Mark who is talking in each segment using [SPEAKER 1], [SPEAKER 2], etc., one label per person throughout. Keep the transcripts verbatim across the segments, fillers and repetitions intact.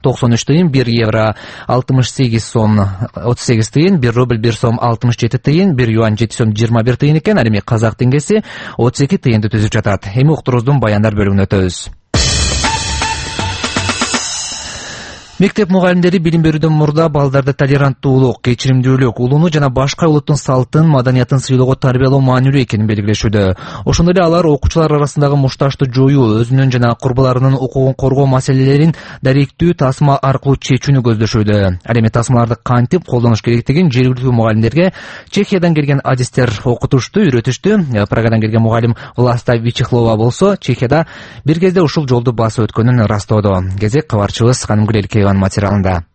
[SPEAKER 1] токсон үч тыйын, бир евро алтымыш сегиз сом отуз сегиз тыйын, бир рубль бир сом алтымыш жети тыйын, бир юань жети сом жыйырма бир тыйын экен. Ал эми казак теңгеси отуз эки тыйынды түзүп жатат. Эми уктуруубуздун баяндар бөлүгүнө өтөбүз. Мектеп мугалимдери билим берүүдөн мурда балдарда толеранттуулук, кечиримдүүлүк, улууну жана башка улуттун салтын, маданиятын сыйлоого тарбиялоо маанилүү экенин белгилешүүдө. Ошондой эле алар окуучулар арасындагы мушташты жоюу, өзүнүн жана курбуларынын укугун коргоо маселелерин даректүү тасма аркылуу чечүүнү көздөшүүдө. Ал эми тасмаларды кантип колдонуш керектигин жергиликтүү мугалимдерге Чехиядан келген адистер окутушту, үйрөтүштү. Прагадан келген мугалим Власта Вичехлова болсо Чехияда бир кезде ушул жолду басып өткөнүн растоодо. Кезек кабарчыбыз Канымгүл Элкееванын материалында.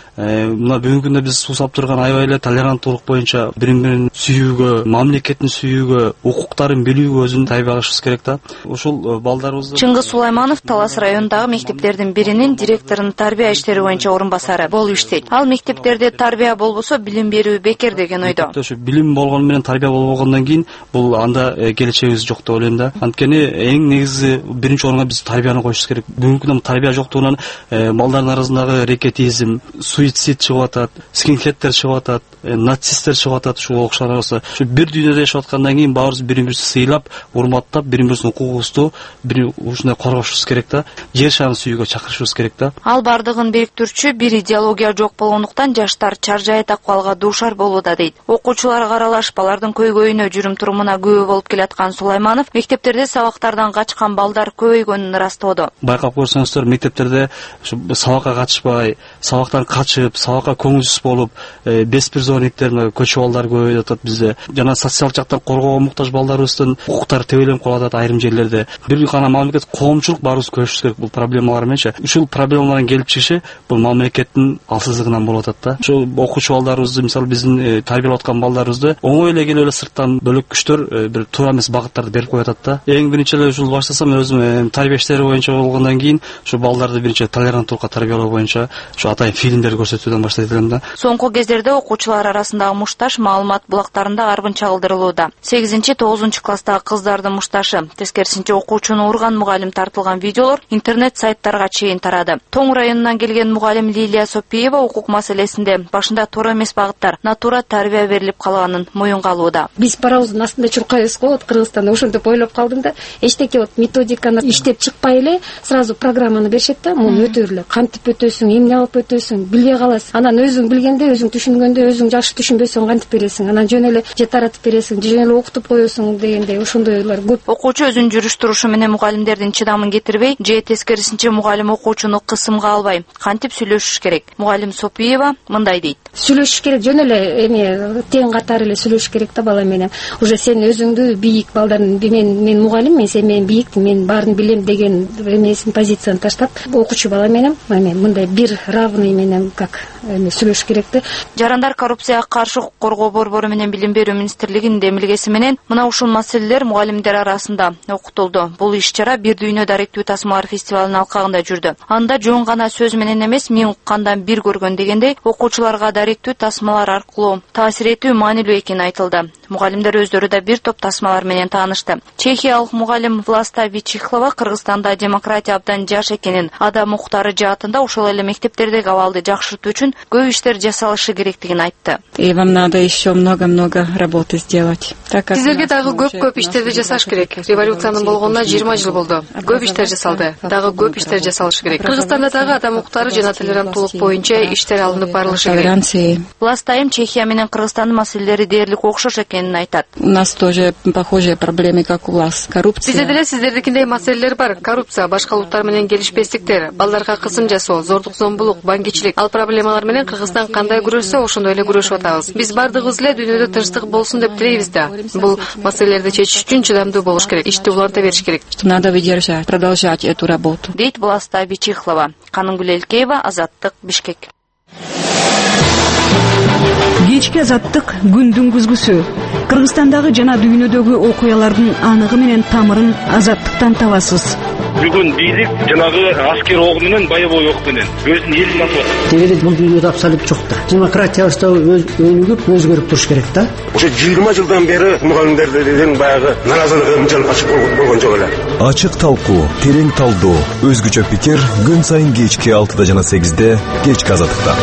[SPEAKER 2] Мына бүгүнкү күндө биз сусап турган аябай эле толеранттуулук боюнча бирин бирин сүйүүгө, мамлекетин сүйүүгө, укуктарын билүүгө өзүн тайбагышыбыз керек да. Ушул балдарыбызды
[SPEAKER 3] Чыңгыз Сулайманов Талас районундагы мектептердин биринин директорунун тарбия иштери боюнча орун басары болуп иштейт. Ал мектептерде тарбия болбосо билим берүү бекер деген ойдо.
[SPEAKER 2] Ошо билим болгону менен тарбия болбогондон кийин бул анда келечегибиз жок деп ойлойм да. Анткени эң негизи биринчи орунга биз тарбияны коюшубуз керек. Бүгүнкү күндө тарбия жоктугунан балдардын арасындагы рекетизм, суицид чыгып атат, скинхедтер чыгып атат, нацисттер чыгып атат, ушул окшор арасы. Ушу бир дүйнөдө жашап аткандан кийин баарыбыз бири-бирибизди сыйлап, урматтап, бири-бирибиздин укугубузду бир ушундай коргошубуз керек да. Жер шарын сүйүүгө чакырышыбыз керек да.
[SPEAKER 3] Ал бардыгын бириктирүүчү бир идеология жок болгондуктан жаштар чаржайыт акыбалга дуушар болууда дейт. Окуучуларга аралашып, алардын көйгөйүнө жүрүм-турумуна күбө болуп келаткан Сулайманов мектептерде сабактардан качкан балдар көбөйгөнүн растоодо.
[SPEAKER 2] Байкап көрсөңүздөр, мектептерде сабакка катышпай, сабактан качып, сабакка көңүлсүз болуп, беспризорниктер, көчү балдар көбөйүп атат бизде. Жана социалдык жактан коргоого муктаж балдарыбыздын укуктары тебеленип калып атат айрым жерлерде. Бир гана мамлекет, коомчулук баарыбыз күрөшүбүз керек бул проблемалар мененчи. Ушул проблемалардын келип чыгышы бул мамлекеттин алсыздыгынан болуп атат да. Ошол окуучу балдарыбызды, мисалы биздин тарбиялап аткан балдарыбызды оңой эле келип эле сырттан бөлөк күчтөр бир туура эмес багыттарды берип коюп атат да. Эң биринчи эле ушул баштасам өзүм тарбия иштери боюнча болгондон кийин ушу балдарды биринчи толеранттуулукка тарбиялоо боюнча ушу атайын фильмдер көрсөтүүдөн баштайт элем да.
[SPEAKER 3] Соңку кездерде окуучулар арасындагы мушташ маалымат булактарында арбын чагылдырылууда. сегизинчи тогузунчу класстагы кыздардын мушташы, тескерисинче окуучуну урган мугалим тартылган видеолор интернет сайттарга чейин тарады. Тоң районунан келген мугалим Лилия Сопиева укук маселесинде башында туура эмес багыттар, натура тарбия берилип калганын моюнга алууда.
[SPEAKER 4] Биз паровоздун астында чуркайбыз го, вот Кыргызстанда ошентип ойлоп калдым да. Эчтеке вот методиканы иштеп чыкпай эле сразу программаны беришет да, муну өтөр эле, кантип өтөсүң, эмне алып өтөсүң, билбей каласың. Анан өзүң билгенде, өзүң түшүнгөндө, өзүң жакшы түшүнбөсөң кантип бересиң? Анан жөн эле же таратып бересиң, же жөн эле окутуп коесуң дегендей ошондойлор көп.
[SPEAKER 3] Окуучу өзүнүн жүрүш турушу менен мугалимдердин чыдамын кетирбей, же тескерисинче мугалим окуучуну кысымга албай, кантип сүйлөшүш керек? Мугалим Сопиева мындай дейт.
[SPEAKER 4] Сүйлөшүш керек, жөн эле эме тең катары эле сүйлөшүш керек да бала менен. Уже сен өзүңдү бийик балдардын, мен мен мугалим, мен сен мен бийик, мен баарын билем деген эмесин позицияны таштап, окуучу бала менен эме мындай бир равный менен как эме сүйлөшүш керек да.
[SPEAKER 3] Жарандар коррупцияга каршы укук коргоо борбору менен Билим берүү министрлигинин демилгеси менен мына ушул маселелер мугалимдер арасында окутулду. Бул иш-чара бир дүйнө даректүү тасмалар фестивалынын алкагында жүрдү. Анда жөн гана сөз менен эмес, миң уккандан бир көргөн дегендей окуучуларга даректүү тасмалар аркылуу таасир этүү маанилүү экени айтылды. Мугалимдер өздөрү да бир топ тасмалар менен таанышты. Чехиялык мугалим Власта Вичехлова Кыргызстанда демократия абдан жаш экенин, адам укуктары жаатында ошол эле мектептердеги абалды жакшыртуу үчүн көп иштер жасалышы керектигин айтты.
[SPEAKER 5] И вам надо еще много-много работы сделать.
[SPEAKER 6] Сиздерге дагы көп-көп иштерди жасаш керек. Революциянын болгонуна жыйырма жыл болду. Көп иштер жасалды. Дагы көп иштер жасалышы керек. Кыргызстанда дагы адам укуктары жана толеранттуулук боюнча иштер алынып барылышы керек.
[SPEAKER 3] Властайым Чехия менен Кыргызстандын маселелери дээрлик окшош экенин айтат.
[SPEAKER 5] У нас тоже похожие проблемы, как у вас. Коррупция.
[SPEAKER 6] Бизде деле сиздердикиндей маселелер бар. Коррупция, башка улуттар менен келишпестиктер, балдарга кысым жасоо, зордук зомбулук, баңгичилик. Ал проблемалар менен Кыргызстан кандай күрөшсө, ошондой эле күрөшүп атабыз. Биз бардыгыбыз эле дүйнөдө тынчтык болсун деп тилейбиз да. Бул маселелерди чечиш үчүн чыдамдуу болуш керек, ишти уланта бериш керек.
[SPEAKER 5] Надо выдержать, продолжать эту работу.
[SPEAKER 3] Дейт Власта Вичехлова. Канымгүл Элкеева, Азаттык, Бишкек.
[SPEAKER 7] Кечки Азаттык күндүн күзгүсү. Кыргызстандагы жана дүйнөдөгү окуялардын аныгы менен тамырын Азаттыктан табасыз.
[SPEAKER 8] бүгүн бийлик жанагы аскер ок менен боевой ок менен өзүнүн элин атып атат.
[SPEAKER 9] Дегенде бул дүйнөдө абсолют жок да. Демократиябызда өнүгүп өзгөрүп туруш керек да.
[SPEAKER 10] Ошо жыйырма жылдан бери мугалимдердин баягы наразылыгы мынчалык ачык болгон жок эле.
[SPEAKER 11] Ачык талкуу, терең талдоо, өзгөчө пикир күн сайын кечки алтыда жана сегизде кечки Азаттыкта.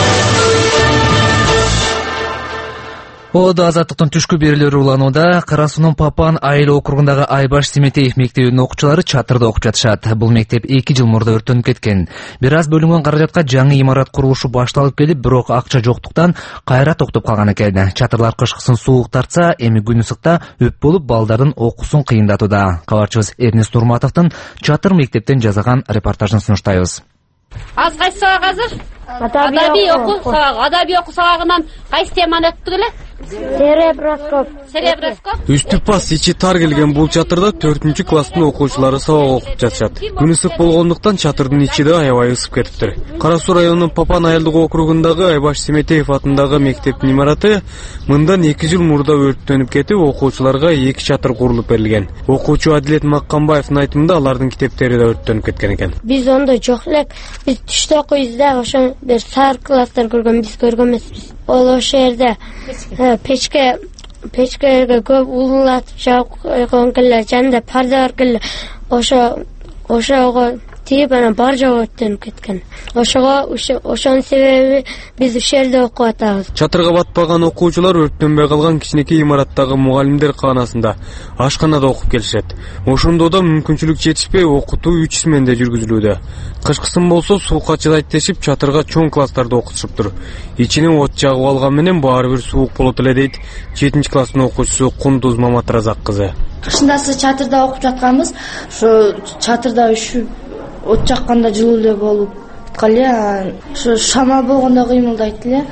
[SPEAKER 1] Ода Азаттыктын түшкү берүүлөрү уланууда. Кара Суунун Папан айыл округундагы Айбаш Семетеев мектебинин окуучулары чатырда окуп жатышат. Бул мектеп эки жыл мурда өрттөнүп кеткен. Бир аз бөлүнгөн каражатка жаңы имарат курулушу башталып келип, бирок акча жоктуктан кайра токтоп калган экен. Чатырлар кышкысын суук тартса, эми күн ысыкта өп болуп балдардын окуусун кыйындатууда. Кабарчыбыз Эрнест Нурматовдун чатыр мектептен жазган репортажын сунуштайбыз.
[SPEAKER 12] Аз кайсы сабак азыр? Адабий окуу сабагы. Адабий окуу сабагынан кайсы теманы өттүк эле?
[SPEAKER 13] Сереброскоп.
[SPEAKER 12] Сереброскоп.
[SPEAKER 14] Үстү пас ичи тар келген бул чатырда төртүнчү класстын окуучулары сабак окуп жатышат. Күн ысык болгондуктан чатырдын ичи да аябай ысып кетиптир. Кара Суу районунун Папан айылдык округундагы Айбаш Семетеев атындагы мектептин имараты мындан эки жыл мурда өрттөнүп кетип, окуучуларга эки чатыр курулуп берилген. Окуучу Адилет Маккамбаевдин айтымында алардын китептери да өрттөнүп кеткен экен.
[SPEAKER 13] Биз ондой жок элек. Биз түштө окуйбуз да, ошо бир сар класстар көргөн, биз көргөн эмеспиз. Ол ошол жерде печке печкеге көп улуулатып жагып койгон келе, жанында парда бар келе. Ошо ошого тип анан бар жагы өрттөнүп кеткен. Ошого ошонун себеби биз ушул жерде окуп атабыз.
[SPEAKER 14] Чатырга батпаган окуучулар өрттөнбөй калган кичинекей имараттагы мугалимдер каанасында ашканада окуп келишет. Ошондо да мүмкүнчүлүк жетишпей, окутуу үч сменде жүргүзүлүүдө. Кышкысын болсо суукка чыдайт дешип, чатырга чоң класстарда окутушуптур. Ичине от жагып алган менен баары бир суук болот эле дейт жетинчи класстын окуучусу Кундуз Маматразак кызы.
[SPEAKER 15] Кышындасы чатырда окуп жатканбыз. Ошо чатырда үшүп от жакканда жылуу эле болуп аткан. Ошо шамал болгондо кыймылдайт эле.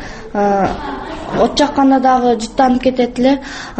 [SPEAKER 15] От жакканда дагы жыттанып кетет эле.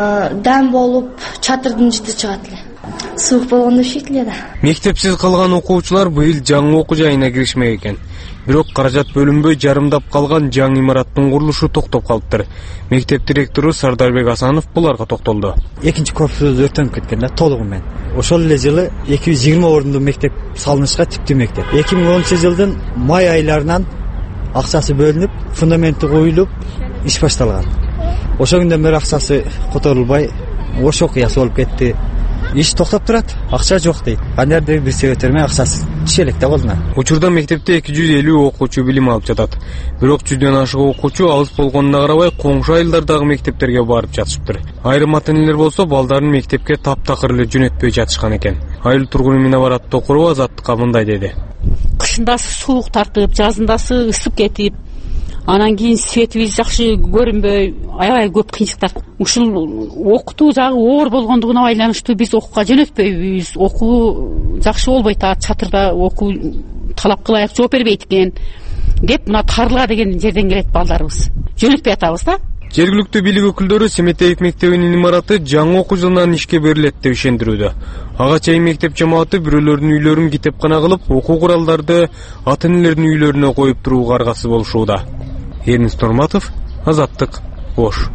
[SPEAKER 15] Дам болуп чатырдын жыты чыгат эле. Суук болгондо ушейт эле да.
[SPEAKER 14] Мектепсиз калган окуучулар быйыл жаңы окуу жайына киришмек экен. Бирок каражат бөлүнбөй жарымдап калган жаңы имараттын курулушу токтоп калыптыр. Мектеп директору Сардарбек Асанов буларга токтолду.
[SPEAKER 9] Экинчи корпус өрттөнүп кеткен да, толугу менен. Ошол эле жылы эки жүз жыйырма орунду мектеп салынышка типтүү мектеп. эки миң онунчу жылдын май айларынан акчасы бөлүнүп, фундаменти коюлуп, иш башталган. Ошол күндөн бери акчасы которулбай, ош окуясы болуп кетти. Иш токтоп турат, акча жок дейт. Кандайдыр бир себептер менен акчасы түшө элек да болду.
[SPEAKER 14] Учурда мектепте эки жүз элүү окуучу билим алып жатат. Бирок жүздөн ашык окуучу алыс болгонуна карабай коңшу айылдардагы мектептерге барып жатышыптыр. Айрым ата-энелер болсо балдарын мектепке таптакыр эле жөнөтпөй жатышкан экен. Айыл тургуну Минабарат Токурова Азаттыкка мындай деди.
[SPEAKER 16] Кышындасы суук тартып, жазындасы ысып кетип, анан кийин светибиз жакшы көрүнбөй, аябай көп кыйынчылыктар. Ушул окутуу жагы оор болгондугуна байланыштуу биз окууга жөнөтпөйбүз. Окуу жакшы болбой атат, чатырда окуу талапка ылайык жооп бербейт экен деп, мына тарыла деген жерден келет балдарыбыз. Жөнөтпөй атабыз да.
[SPEAKER 14] Жергиликтүү бийлик өкүлдөрү Семетеев мектебинин имараты жаңы окуу жылынан ишке берилет деп ишендирүүдө. Ага чейин мектеп жамааты бирөөлөрдүн үйлөрүн китепкана кылып, окуу куралдарды ата-энелердин үйлөрүнө коюп турууга аргасыз болушууда. Эрнест Нурматов, Азаттык, Ош.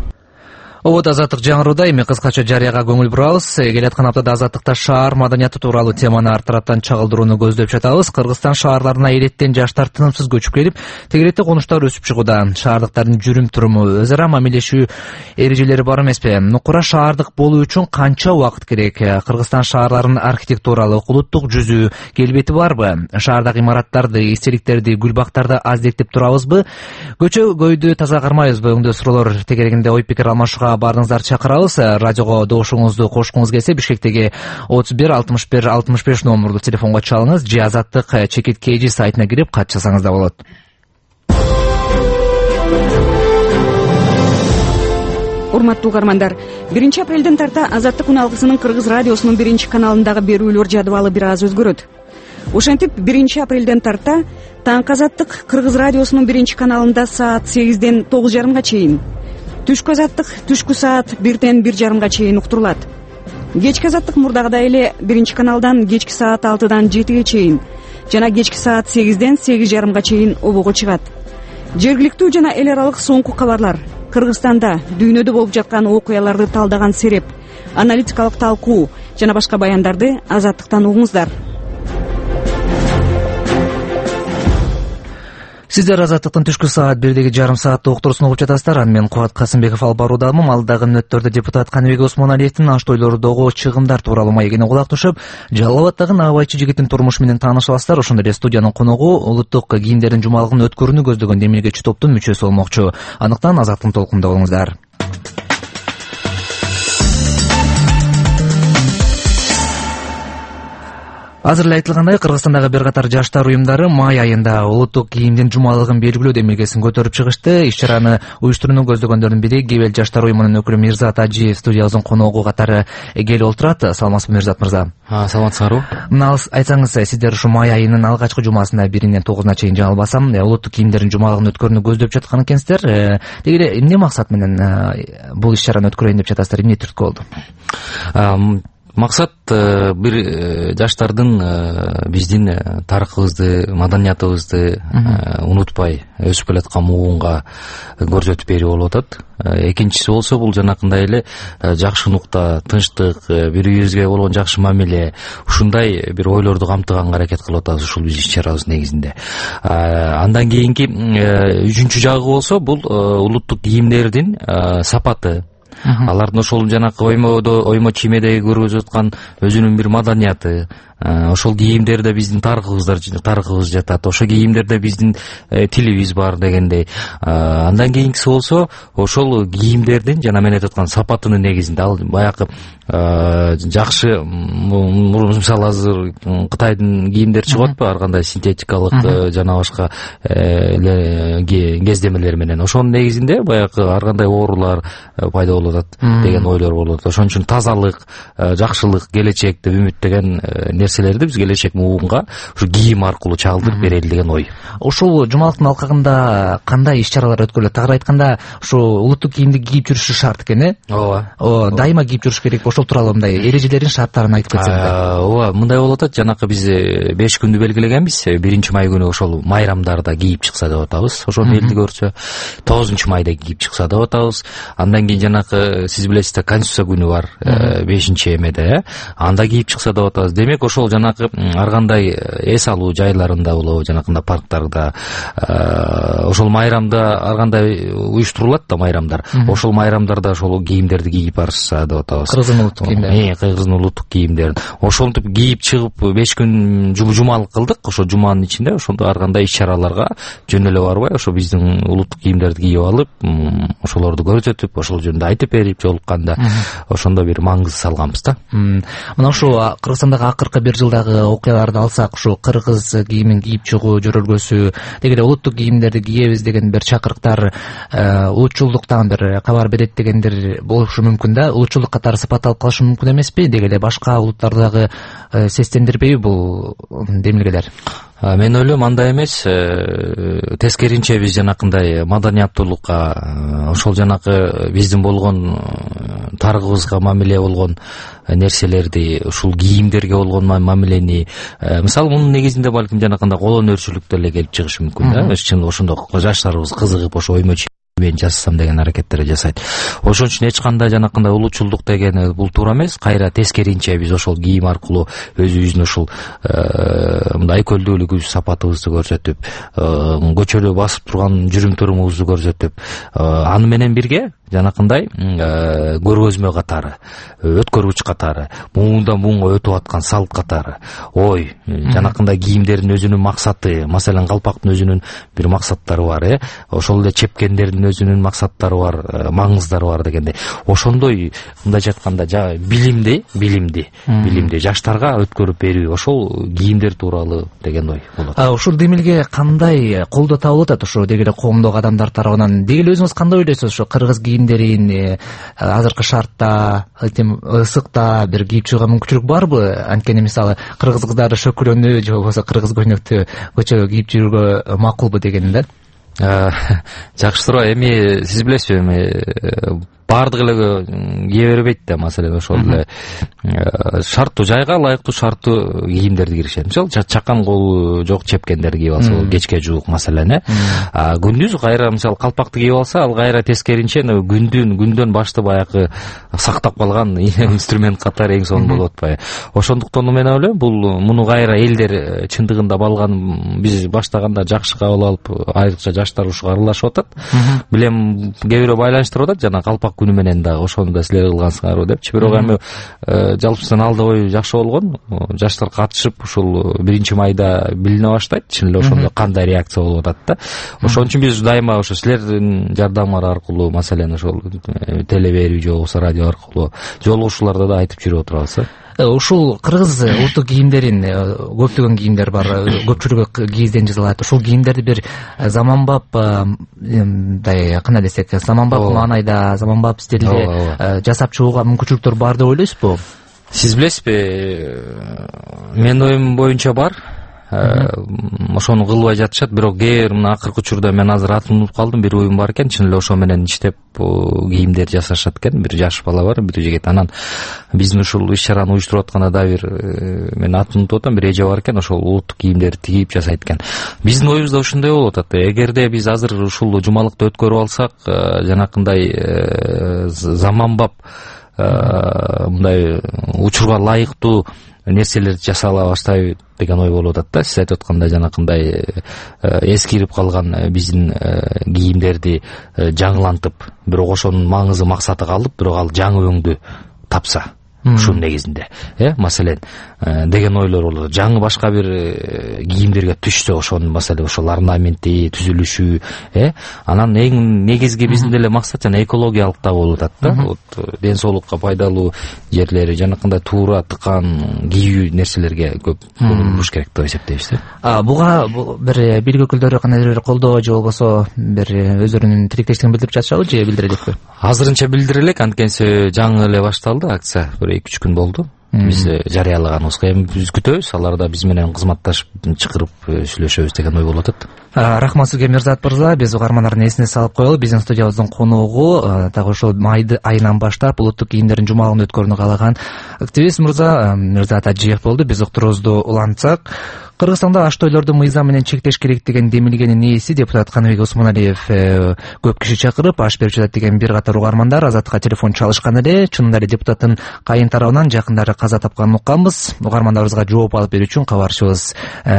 [SPEAKER 1] Обод Азаттык жаңырууда, эми кыскача жарыяга көңүл бурабыз. Келаткан аптада Азаттыкта шаар маданияты тууралуу теманы ар тараптан чагылдырууну көздөп жатабыз. Кыргызстан шаарларына элеттен жаштар тынымсыз көчүп келип, тегеретте конуштар өсүп чыгууда. Шаардыктардын жүрүм туруму, өз ара мамилешүү эрежелери бар эмеспи? Нукура шаардык болуу үчүн канча убакыт керек? Кыргызстан шаарларынын архитектуралык, улуттук жүзү, келбети барбы? Шаардагы имараттарды, эстеликтерди, гүл бактарды аздектеп турабызбы? Көчө көйдү таза кармайбызбы? Өңдө суроолор тегерегинде ой пикир алмашууга баарыңыздар чакырабыз. Радиого добушуңузду кошкуңуз келсе, Бишкектеги отуз бир алтымыш бир алтымыш беш номурду телефонго чалыңыз же Азаттык чекит кей жи сайтына кирип кат жазсаңыз да болот.
[SPEAKER 7] Урматтуу угармандар, биринчи апрелден тарта Азаттык үн алгысынын Кыргыз радиосунун биринчи каналындагы берүүлөр жадыбалы бир аз өзгөрөт. Ошентип биринчи апрелден тарта Таңкы Азаттык Кыргыз радиосунун биринчи каналында саат сегизден тогуз жарымга чейин, Түшкү Азаттык түшкү саат бирден бир жарымга чейин уктурулат. Кечки Азаттык мурдагыдай эле биринчи каналдан кечки саат алтыдан жетиге чейин жана кечки саат сегизден сегиз жарымга чейин обого чыгат. Жергиликтүү жана эл аралык соңку кабарлар, Кыргызстанда, дүйнөдө болуп жаткан окуяларды талдаган сереп, аналитикалык талкуу жана башка баяндарды Азаттыктан угуңуздар.
[SPEAKER 1] Сиздер Азаттыктын түшкү саат бирдеги жарым сааттык уктуруусун угуп жатасыздар. Аны мен Кубат Касымбеков алып баруудамын. Алдагы мүнөттөрдө депутат Каныбек Осмоналиевдин аш тойлордогу чыгымдар тууралуу маегине кулак түшүп, Жалал абаддагы наабайчы жигиттин турмушу менен таанышып аласыздар. Ошондой эле студиянын коногу улуттук кийимдердин жумалыгын өткөрүүнү көздөгөн демилгечи топтун мүчөсү болмокчу. Андыктан Азаттыктын толкунунда болуңуздар. Азыр эле айтылгандай, Кыргызстандагы бир катар жаштар уюмдары май айында улуттук кийимдин жумалыгын белгилөө демилгесин көтөрүп чыгышты. Иш-чараны уюштурууну көздөгөндөрдүн бири Кебел жаштар уюмунун өкүлү Мирзат Ажиев студиябыздын коногу катары келип отурат. Саламатсызбы, Мирзат мырза?
[SPEAKER 14] Саламатсыздарбы?
[SPEAKER 1] Мына айтсаңыз, сиздер ушу май айынын алгачкы жумасында биринен тогузуна чейин жаңылбасам, улуттук кийимдердин жумалыгын өткөрүүнү көздөп жаткан экенсиздер. Деги эле эмне максат менен бул иш-чараны өткөрөйүн деп жатасыздар? Эмне түрткү болду?
[SPEAKER 17] Максат бир жаштардын биздин тарыхыбызды, маданиятыбызды унутпай өсүп келаткан муунга көрсөтүп берүү болуп атат. Экинчиси болсо бул жанакындай эле жакшылыкта, тынчтык, бири бирибизге болгон жакшы мамиле, ушундай бир ойлорду камтыганга аракет кылып атабыз ушул биз иш-чарабыз негизинде. Андан кийинки үчүнчү жагы болсо бул улуттук кийимдердин сапаты. Алардын ошол жанакы оймодо, оймо чиймедеги көргөзүп аткан өзүнүн бир маданияты, ошол кийимдерде биздин тарыхыбыздар, тарыхыбыз жатат. Ошол кийимдерде биздин тилибиз бар дегендей. Андан кийинкиси болсо, ошол кийимдердин жана мен айтып аткан сапатынын негизинде ал баягы жакшы, мисалы азыр Кытайдын кийимдери чыгып атпайбы, ар кандай синтетикалык жана башка кездемелер менен. Ошонун негизинде баягы ар кандай оорулар пайда болуп атат деген ойлор болот. Ошон үчүн тазалык, жакшылык, келечек деп үмүттөгөн нерселерди биз келечек муунга ушу кийим аркылуу чагылдырып берели деген ой.
[SPEAKER 1] Ошол жумалыктын алкагында кандай иш-чаралар өткөрүлөт? Тагыраак айтканда, ушу улуттук кийимди кийип жүрүшү шарт экен, э?
[SPEAKER 17] Ооба.
[SPEAKER 1] Ооба, дайыма кийип жүрүш керек. Ошол тууралуу мындай эрежелерин, шарттарын айтып кетсеңиз.
[SPEAKER 17] Ооба, мындай болуп атат. Жанакы биз беш күндү белгилегенбиз. биринчи май күнү ошол майрамдарда кийип чыкса деп атабыз. Ошону элди көрсө, тогузунчу майда кийип чыкса деп атабыз. Андан кийин жанакы сиз билесиздер, Конституция күнү бар, бешинчи эмеде, э? Анда кийип чыкса деп атабыз. Демек, ошол жанакы ар кандай эс алуу жайларында болобу, жанакындай парктарда, ошол майрамда ар кандай уюштурулат да майрамдар. Ошол майрамдарда ошол кийимдерди кийип барышса деп атабыз.
[SPEAKER 1] Кыргыздын улуттук кийимдерин.
[SPEAKER 17] Э, Кыргыздын улуттук кийимдерин. Ошентип кийип чыгып беш күн жумалык кылдык. Ошо жуманын ичинде ошондо ар кандай иш-чараларга жөн эле барбай, ошо биздин улуттук кийимдерди кийип алып, ошолорду көрсөтүп, ошол жөнүндө айтып берип жолукканда ошондо бир маңыз салганбыз да.
[SPEAKER 1] Мына ушу Кыргызстандагы акыркы бир жылдагы окуяларды алсак, ушу кыргыз кийимин кийип чыгуу жөрөлгөсү, деги эле улуттук кийимдерди кийебиз деген бир чакырыктар улутчулдуктан бир кабар берет дегендер болушу мүмкүн да. Улутчулдук катары сыпатталып калышы мүмкүн эмеспи? Деги эле башка улуттардагы сестендирбейби бул демилгелер?
[SPEAKER 17] Мен ойлойм, андай эмес. Тескеринче биз жанакындай маданияттуулукка, ошол жанакы биздин болгон тарыхыбызга мамиле болгон нерселерди, ушул кийимдерге болгон мамилени, мисалы мунун негизинде балким жанакындай кол өнөрчүлүк деле келип чыгышы мүмкүн да. Чын ошондо жаштарыбыз кызыгып ошо оймо мен жасасам деген аракеттер жасайт. Ошон үчүн эч кандай жанакындай улутчулдук деген бул туура эмес. Кайра тескеринче биз ошол кийим аркылуу өзүбүздүн ошол мындай айкөлдүүлүгүбүз, сапатыбызды көрсөтүп, көчөдө басып турган жүрүм турумубузду көрсөтүп, аны менен бирге жанакындай көргөзмө катары, өткөргүч катары, муунда муунга өтүп аткан салт катары, ой, жанакындай кийимдердин өзүнүн максаты, маселен калпактын өзүнүн бир максаттары бар, э? Ошол эле чепкендердин өзүнүн максаттары бар, маңыздары бар дегендей. Ошондой мындайча айтканда билимди, билимди, билимди жаштарга өткөрүп берүү, ошол кийимдер тууралуу деген ой болот.
[SPEAKER 1] А ушул демилге кандай колдоо табылып атат ошо деги эле коомдогу адамдар тарабынан? Деги эле өзүңүз кандай ойлойсуз ошо кыргыз кийимдерин азыркы шартта, ысыкта бир кийип чыгууга мүмкүнчүлүк барбы? Анткени мисалы кыргыз кыздары шөкүлөнү же болбосо кыргыз көйнөктү көчөгө кийип жүрүүгө макулбу деген да.
[SPEAKER 17] Жакшы суроо. Эми сиз билесизби, эми баардык эле кие бербейт да. Маселен ошол эле шарттуу жайга ылайыктуу шарттуу кийимдерди киришет. Мисалы чакан колу жок чепкендерди кийип алса, ол кечке жуук маселен э. Күндүз кайра мисалы калпакты кийип алса, ал кайра тескеринче күндүн күндөн башты баягы сактап калган инструмент катары эң сонун болуп атпайбы. Ошондуктан мен ойлойм, бул муну кайра элдер чындыгында балган биз баштаганда жакшы кабыл алып, айрыкча жаштар ушуга аралашып атат. Билем кээ бирөө байланыштырып атат жана калпак күнү менен дагы ошону да силер кылгансыңарбы депчи. Бирок эми жалпысынан алдабой жакшы болгон. Жаштар катышып ушул биринчи майда билине баштайт. Чын эле ошондо кандай реакция болуп атат да. Ошон үчүн биз дайыма ошо силердин жардамыңар аркылуу, маселен ошол теле берүү же болбосо радио аркылуу жолугушууларда да айтып жүрүп отурабыз.
[SPEAKER 1] Ушул кыргыз улуттук кийимдерин көптөгөн кийимдер бар, көпчүлүгү кийизден жасалат. Ушул кийимдерди бир заманбап мындай кандай десек, заманбап маанайда, заманбап стилде жасап чыгууга мүмкүнчүлүктөр бар деп ойлойсузбу?
[SPEAKER 17] Сиз билесизби, менин оюм боюнча бар. Ошону кылбай жатышат, бирок кээ бир мына акыркы учурда мен азыр атын унутуп калдым, бир уюм бар экен, чын эле ошо менен иштеп кийимдер жасашат экен. Бир жаш бала бар, бир жигит. Анан биздин ушул иш-чараны уюштуруп атканда да бир мен атын унутуп атам, бир эже бар экен, ошол улуттук кийимдерди тигип жасайт экен. Биздин оюбузда ушундай болуп атат. Эгерде биз азыр ушул жумалыкты өткөрүп алсак, жанакындай заманбап мындай учурга ылайыктуу нерселерди жасала баштайбы деген ой болуп атат да. Сиз айтып аткандай жанакындай эскирип калган биздин кийимдерди жаңылантып, бирок ошонун маңызы максаты калып, бирок ал жаңы өңдү тапса ушунун негизинде, э, маселен деген ойлор болот. Жаңы башка бир кийимдерге түшсө, ошонун маселе ошол орнаменти, түзүлүшү, э, анан эң негизги биздин деле максат жана экологиялык да болуп атат да. Вот ден соолукка пайдалуу жерлери, жанакындай туура тыкан кийүү нерселерге көп көңүл буруш керек деп эсептейбиз. А
[SPEAKER 1] буга бир бийлик өкүлдөрү кандайдыр бир колдоо же болбосо бир өздөрүнүн тилектештигин билдирип жатышабы же билдире элекпи?
[SPEAKER 17] Азырынча билдире элек, анткени жаңы эле башталды акция, бир эки үч күн болду. Биз жарыялаганыбызга эми биз күтөбүз, алар да биз менен кызматташып чакырып сүйлөшөбүз деген ой болуп атат.
[SPEAKER 1] Рахмат сизге Мирзат мырза. Биз угармандардын эсине салып коелу, биздин студиябыздын коногу дагы ушул май айынан баштап улуттук кийимдердин жумалыгын өткөрүүнү каалаган активист мырза Мирзат Ажиев болду. Биз уктуруубузду улантсак, Кыргызстанда аш тойлорду мыйзам менен чектеш керек деген демилгенин ээси депутат Каныбек Усмоналиев көп киши чакырып аш берип жатат деген бир катар угармандар Азаттыкка телефон чалышкан эле. Чынында эле депутаттын кайын тарабынан жакындары каза тапканын укканбыз. Угармандарыбызга жооп алып берүү үчүн кабарчыбыз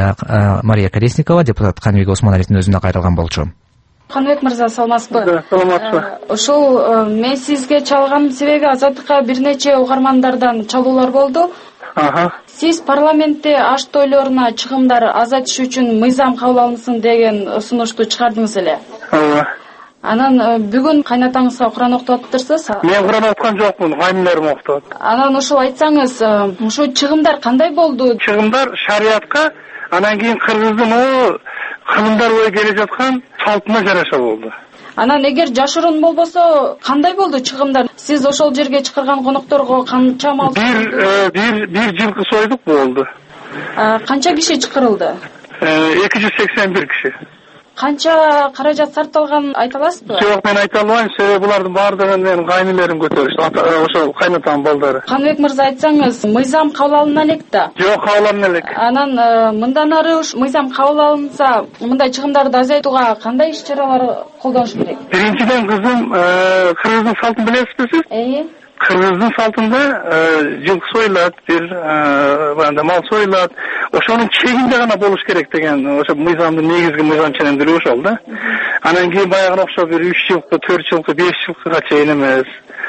[SPEAKER 1] Мария Колесникова депутат Каныбек Усмоналиевдин өзүнө кайрылган болчу.
[SPEAKER 18] Каныбек мырза, саламатсызбы? Саламатсызбы. Ошол мен сизге чалганымдын себеби Азаттыкка бир нече угармандардан чалуулар болду. Ага. Сиз парламентте аш тойлоруна чыгымдар азайтыш үчүн мыйзам кабыл алынсын деген сунушту чыгардыңыз эле. Ооба. Анан бүгүн кайнатаңызга Куран окутуп атырсыз? Мен Куран окуткан жокмун, кайныларым окутат. Анан ошол айтсаңыз, ушу чыгымдар кандай болду? Чыгымдар шариатка, анан кийин кыргыздын о кылымдар бою келе жаткан салтына жараша болду. Анан эгер жашыруун болбосо кандай болду чыгымдар? Сиз ошол жерге чакырган конокторго канча мал? Бир бир бир жылкы сойдук болду. Канча киши чакырылды? эки жүз сексен бир киши. Канча каражат сарпталганын айта аласызбы? Жок, мен айта албайм, себеби булардын баардыгын менин кайныларым көтөрүштү, ошол кайнатамдын балдары. Каныбек мырза, айтсаңыз, мыйзам кабыл алына элек да? Жок, кабыл алына элек. Анан мындан ары мыйзам кабыл алынса, мындай чыгымдарды азайтууга кандай иш-чаралар колдонуш керек? Биринчиден, кызым, кыргыздын салтын билесизби сиз? Э? Кыргыздын салтында жылкы союлат, бир баягы мал союлат. Ошонун чегинде гана болуш керек деген ошо мыйзамдын негизги мыйзам ченемдүүлүгү ошол да. Анан кийин баягы окшоп бир үч жылкы, төрт жылкы, беш жылкыга чейин эмес.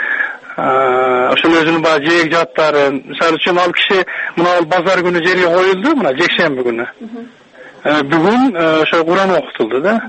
[SPEAKER 18] Ошол өзүнүн баягы жеек жаттары, мисалы үчүн ал киши мына базар күнү жерге коюлду, мына жекшемби күнү. Бүгүн ошо Куран окутулду да.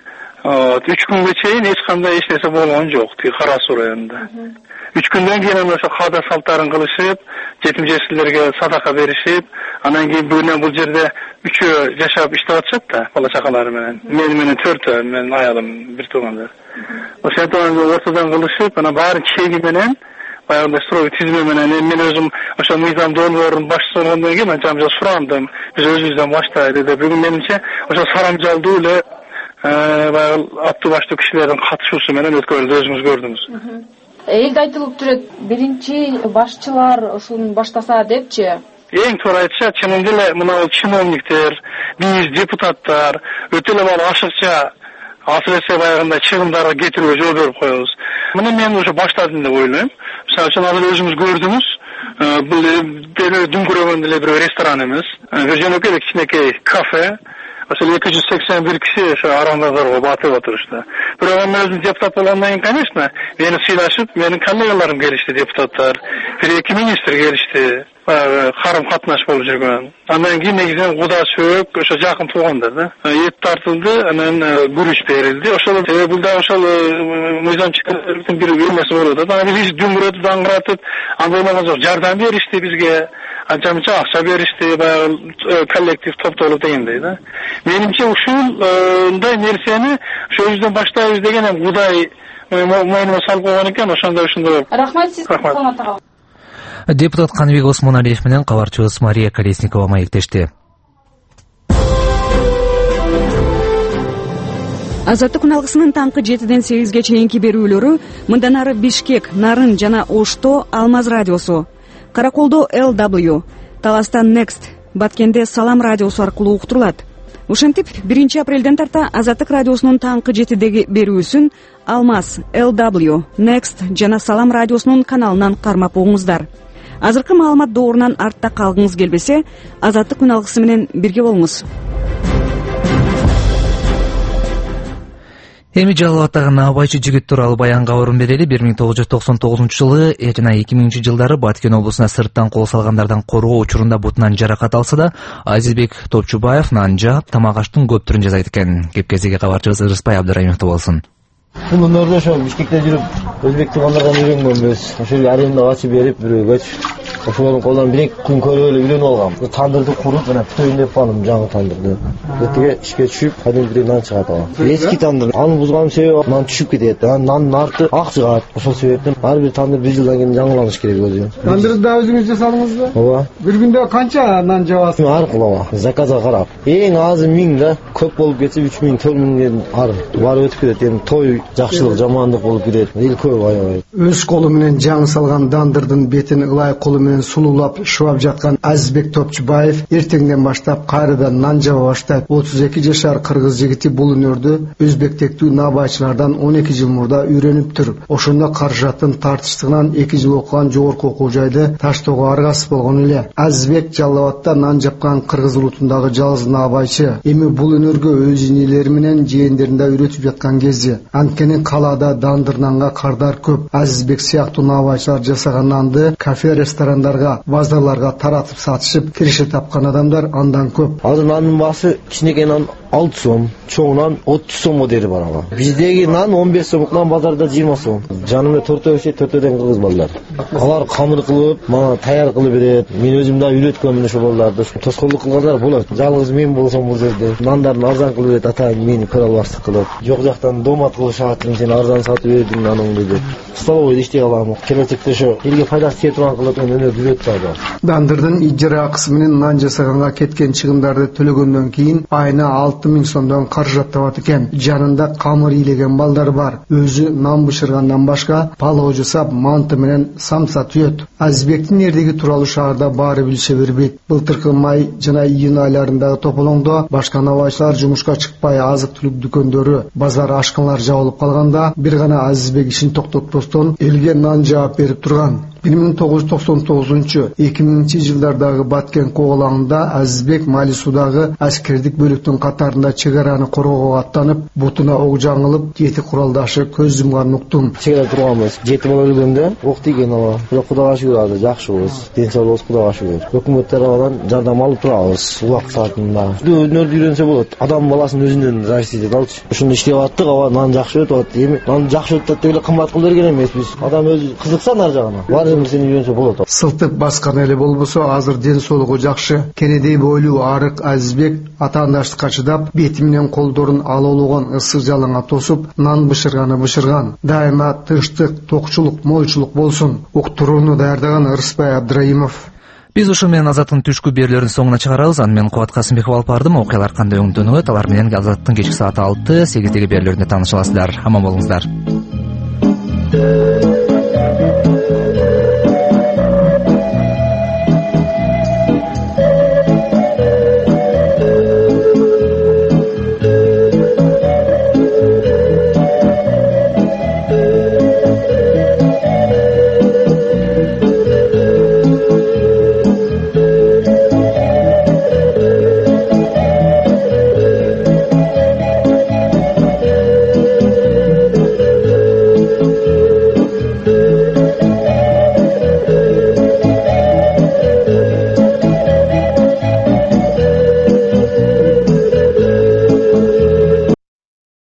[SPEAKER 18] Үч күнгө чейин эч кандай эч нерсе болгон жок, Кара Суу районунда. Үч күндөн кийин ошо каада салттарын кылышып, жетим жесирлерге садака беришип, анан кийин бүгүнөн бул жерде үчөө жашап иштеп атышат да, бала чакалары менен. Мен менен төртөө, менин аялым, бир туугандар. Ошентип ортодон кылышып, анан баары чеги менен, баягындай строй тизме менен мен өзүм ошо мыйзам долбоорунун башчысы болгондон кийин мен жамжа сурандым. Биз өзүбүздөн баштайлы деп. Бүгүн менимче ошо сарамжалдуу эле баягы аттуу баштуу кишилердин катышуусу менен өткөрүлдү, өзүңүз көрдүңүз. элде айтылып жүрөт, биринчи башчылар ушуну баштаса депчи.
[SPEAKER 19] Эң туура айтса, чынында эле мына чиновниктер, биз депутаттар өтө эле бул ашыкча асыресе баягындай чыгымдарга кетирүүгө жол берип коебуз. Мына мен уже баштадым деп ойлойм. Мисалы үчүн азыр өзүңүз көрдүңүз, бул дүңкүрөгөн эле бир ресторан эмес. Бир жөнөкөй кичинекей кафе. Ошол эки жүз сексен бир киши ошо арандазарга батып отурушты. Бирок мен өзүм депутат болгондон кийин, конечно, мени сыйлашып, менин коллегаларым келишти, депутаттар, бир эки министр келишти. Карым катнаш болуп жүргөн. Андан кийин негизинен куда сөөк, ошо жакын туугандар да. Эт тартылды, анан күрүч берилди. Ошол бул да ошол мыйзамчылыктын бир эмеси болот. Анан биз дүңгүрөтүп, даңгыратып, андай болгон жок, жардам беришти бизге. Анча-мынча акча беришти, баягы коллектив топтолуп дегендей да. Менимче ушундай нерсени ошо өзүдөн баштайбыз деген эми Кудай мойнума салып койгон экен, ошондой ушундай.
[SPEAKER 18] Рахмат сизге, Саламат ага.
[SPEAKER 1] Депутат Каныбек Осмоналиев менен кабарчыбыз Мария Колесникова маектешти.
[SPEAKER 7] Азаттык күн алгысынын таңкы жетиден сегизге чейинки берүүлөрү мындан ары Бишкек, Нарын жана Ошто Алмаз радиосу, Караколдо эл дабл ю, Таластан Next, Баткенде Салам радиосу аркылуу уктурулат. Ошентип, биринчи апрелден тарта Азаттык радиосунун таңкы жетидеги берүүсүн Алмаз, эл дабл ю, Next жана Салам радиосунун каналынан кармап угуңуздар. Азыркы маалымат доорунан артта калгыңыз келбесе, Азаттык күн алгысы менен бирге болуңуз.
[SPEAKER 1] Эми Жалал Атагы набайчы жигит тууралуу баянга орун берели. бир миң тогуз жүз токсон тогузунчу жылы жана эки миңинчи жылдары Баткен облусуна сырттан кол салгандардан коргоо учурунда бутунан жаракат алса да, Азизбек Топчубаев нан жаап, тамак аштын көп түрүн жасайт экен. Кепкезиге кабарчыбыз Ырыспай Абдырайымовдо болсун.
[SPEAKER 20] Мунун ошо Бишкекте жүрүп, өзбек туугандардан үйрөнгөнбүз. Ошол аренда ачып берип, бирөөгө ошолордун колунан бир эки күн көрүп эле үйрөнүп алгам. Тандырды куруп, жана бүтөйүн деп калдым, жаңы тандырды. Эртеге ишке түшүп, кадимкидей нан чыгат ага. Эски тандыр, аны бузган себеби нан түшүп кетет. Нандын арты ак чыгат. Ошол себептен ар бир тандыр бир жылдан кийин жаңыланыш керек өзү.
[SPEAKER 21] Тандырды да өзүңүз жасадыңызбы?
[SPEAKER 20] Ооба.
[SPEAKER 21] Бир күндө канча нан жабасыз?
[SPEAKER 20] Ар кылама, заказга карап. Эң азы миң да, көп болуп кетсе үч миң, төрт миңден ар барып өтүп кетет. Эми той жакшылык, жамандык болуп кетет. Эл көп аябай.
[SPEAKER 21] Өз колу менен жаңы салган дандырдын бетин ылай колу менен сулуулап шубап жаткан Азизбек Топчубаев эртеңден баштап кайрадан нан жаба баштайт. отуз эки жашар кыргыз жигити бул өнөрдү өзбектектүү набайчылардан он эки жыл мурда үйрөнүптүр. Ошондо каражаттын тартыштыгынан эки жыл окуган жогорку окуу жайды таштоого аргасыз болгон эле. Азизбек Жалал Абадта нан жапкан кыргыз улутундагы жалгыз набайчы. Эми бул өнөргө өз инелери менен жээндерин да үйрөтүп жаткан кези. Анткени калаада дандыр нанга кардар көп. Азизбек сыяктуу набайчылар жасаган нанды кафе, ресторандарга, базарларга таратып сатышып киреше тапкан адамдар андан көп.
[SPEAKER 20] Азыр нандын баасы кичинекей нан алты сом, чоңунан отуз сом модели бар ага. Биздеги нан он беш сомдук нан базарда жыйырма сом. Жанымда төртөө өсөт, төртөөдөн кыргыз балдар. Алар камыр кылып, мага таяр кылып берет. Мен өзүм да үйрөткөмүн ошол балдарды. Тоскоолдук кылгандар болот. Жалгыз мен болсом бул жерде нандарын арзан кылып берет, ата мени көрө албастык кылып. Жок жактан домат кылышат, сен арзан сатып бердиң наныңды деп. Столовойдо иштей алам. Келечекте ошо элге пайдасы тие турган кылып өнөр үйрөтүп жатат.
[SPEAKER 21] Дандырдын ижара акысы менен нан жасаганга кеткен чыгымдарды төлөгөндөн кийин айына алты миң сомдон каражат табат экен. Жанында камыр ийлеген балдар бар. Өзү нан бышыргандан башка палоо жасап, манты менен самса түйөт. Азизбектин эрдиги тууралуу шаарда баары билише бербейт. Былтыркы май жана июнь айларындагы тополоңдо башка набайчылар жумушка чыкпай, азык-түлүк дүкөндөрү, базар, ашканалар жабылып калганда бир гана Азизбек ишин токтотпостон элге нан жаап берип турган. бир миң тогуз жүз токсон тогузунчу эки миңинчи жылдардагы Баткен коголаңында Азизбек Мали судагы аскердик бөлүктүн катарында чек араны коргоого аттанып, бутуна ок жаңылып, жети куралдашы көз жумганын уктум.
[SPEAKER 20] Чек ара турганбыз. Жети бала өлгөндө ок тийген ала. Бирок Кудайга шүгүр азыр жакшыбыз. Ден соолугубуз Кудайга шүгүр. Өкмөт тарабынан жардам алып турабыз убак саатында. Өнөрдү үйрөнсө болот. Адам баласын өзүнөн зависит эте алчу. Ушуну иштеп аттык, аба нан жакшы өтүп атат. Эми нан жакшы өтүп атат деп эле кымбат кылып берген эмеспиз. Адам өзү кызыкса нар жагына.
[SPEAKER 21] Сылтып баскан эле болбосо азыр ден соолугу жакшы. Кенедей бойлуу арык Азизбек атаандаштыкка чыдап, бети менен колдорун алоологон ысык жалаңа тосуп, нан бышырганы бышырган. Дайыма тынчтык, токчулук, молчулук болсун. Уктурууну даярдаган Ырыспай Абдырайымов.
[SPEAKER 1] Биз ушу менен Азаттын түшкү берүүлөрүнүн соңуна чыгарабыз. Аны мен Кубат Касымбеков алып бардым. Окуялар кандай өңдөнөт, алар менен Азаттын кечки саат алты сегиздеги берүүлөрүндө тааныша аласыздар. Аман болуңуздар.